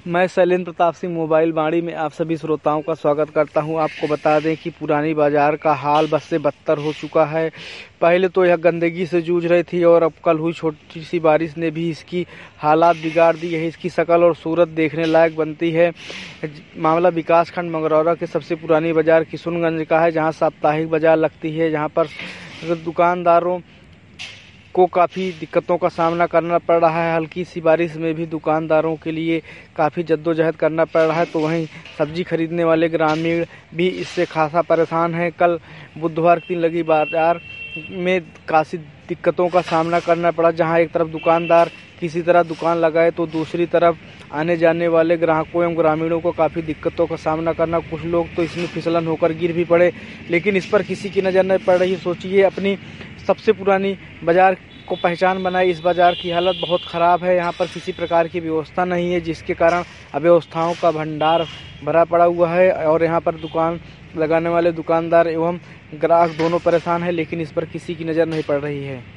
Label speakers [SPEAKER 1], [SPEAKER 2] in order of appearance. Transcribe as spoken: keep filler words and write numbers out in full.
[SPEAKER 1] मैं शैलेंद्र प्रताप सिंह मोबाइल वाणी में आप सभी श्रोताओं का स्वागत करता हूं। आपको बता दें कि पुरानी बाजार का हाल बद से बदतर हो चुका है। पहले तो यह गंदगी से जूझ रही थी और अब कल हुई छोटी सी बारिश ने भी इसकी हालात बिगाड़ दी है। इसकी शक्ल और सूरत देखने लायक बनती है। मामला विकासखंड मंगरौरा के सबसे पुरानी बाजार किशुनगंज का है, जहां साप्ताहिक बाजार लगती है। जहां पर दुकानदारों को काफ़ी दिक्कतों का सामना करना पड़ रहा है। हल्की सी बारिश में भी दुकानदारों के लिए काफ़ी जद्दोजहद करना पड़ रहा है। तो वहीं सब्जी खरीदने वाले ग्रामीण भी इससे खासा परेशान हैं। कल बुधवार के दिन लगी बाजार में काफ़ी दिक्कतों का सामना करना पड़ा, जहां एक तरफ दुकानदार किसी तरह दुकान लगाए तो दूसरी तरफ आने जाने वाले ग्राहकों एवं ग्रामीणों को काफ़ी दिक्कतों का सामना करना। कुछ लोग तो इसमें फिसलन होकर गिर भी पड़े, लेकिन इस पर किसी की नज़र नहीं पड़ रही। सोचिए, अपनी सबसे पुरानी बाजार को पहचान बनाई। इस बाजार की हालत बहुत ख़राब है। यहाँ पर किसी प्रकार की व्यवस्था नहीं है, जिसके कारण अव्यवस्थाओं का भंडार भरा पड़ा हुआ है और यहाँ पर दुकान लगाने वाले दुकानदार एवं ग्राहक दोनों परेशान हैं, लेकिन इस पर किसी की नज़र नहीं पड़ रही है।